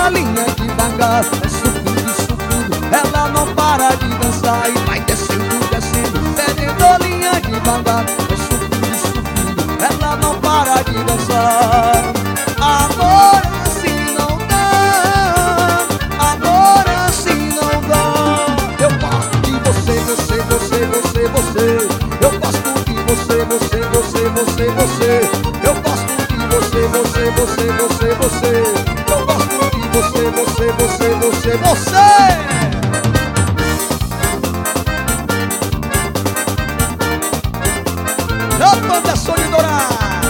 bolinha devagar. Vai subindo, subindo, ela não para de dançar. E vai descendo, descendo, perdendo a linha devagar. Vai subindo, subindo, ela não para de dançar. Amor assim não dá, amor assim não dá. Eu gosto de você, você, você, você, você. Eu gosto de você, você, você, você, você. Eu gosto de você, você, você, você, você. Eu gosto de você, você, você, você, você. Eu tô da Solidora.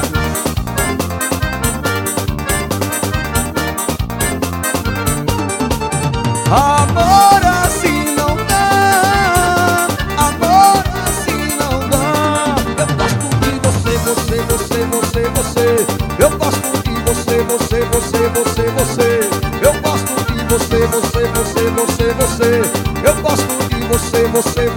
Amor assim não dá, amor assim não dá. Eu gosto de você, você, você, você, você. Eu gosto de você, você, você, você, você. Eu gosto de você, você, você, você, você. Eu gosto de você, você,